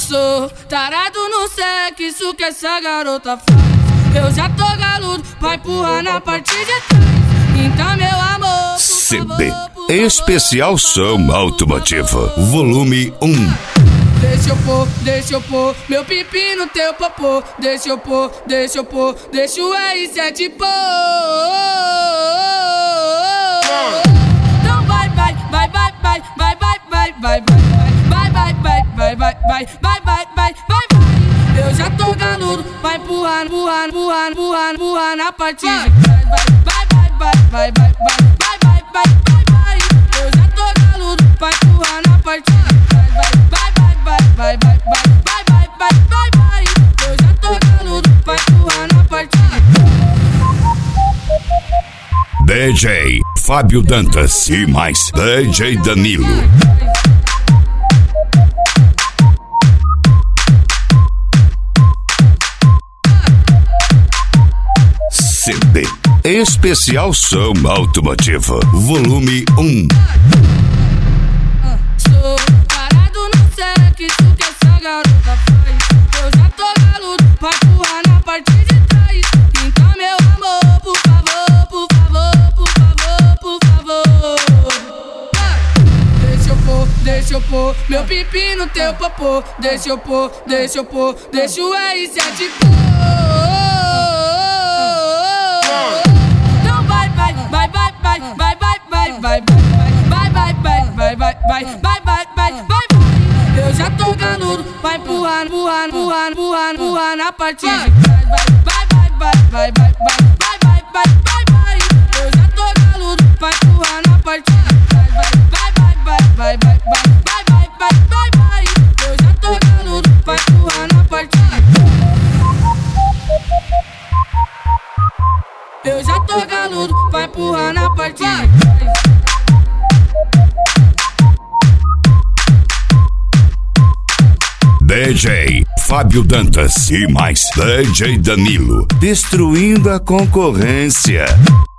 Sou tarado no sexo que essa garota faz. Eu já tô galudo, vai empurrar na parte de trás. Então meu amor, por CB favor, Especial Som Automotivo Volume 1. Deixa eu pôr meu pipi no teu popô. Deixa eu pôr, deixa o R7 pôr. Então vai, eu já tô galudo, vai empurrar na parte de trás. Vai, eu já tô galudo, vai empurrar na parte de trás. Vai, eu já tô galudo, vai empurrar na parte de trás. DJ Fábio Dantas e mais DJ Danilo. CB Especial Som Automotivo Volume 1. Sou parado no sexo que essa garota faz. Eu já tô galudo, vai empurrar na parte de trás. Então meu amor, por favor, deixa eu pôr meu pipi no teu popô. Deixa eu pôr, deixa o R7 pôr. Então vai, eu já tô galudo, vai empurrar na parte de trás. Vai, eu já tô galudo, vai empurrar na parte de trás. Vai, eu já tô galudo, vai empurrar na parte de trás. Eu já tô galudo, vai empurrar na parte de trás. DJ Fábio Dantas e mais DJ Danilo, destruindo a concorrência.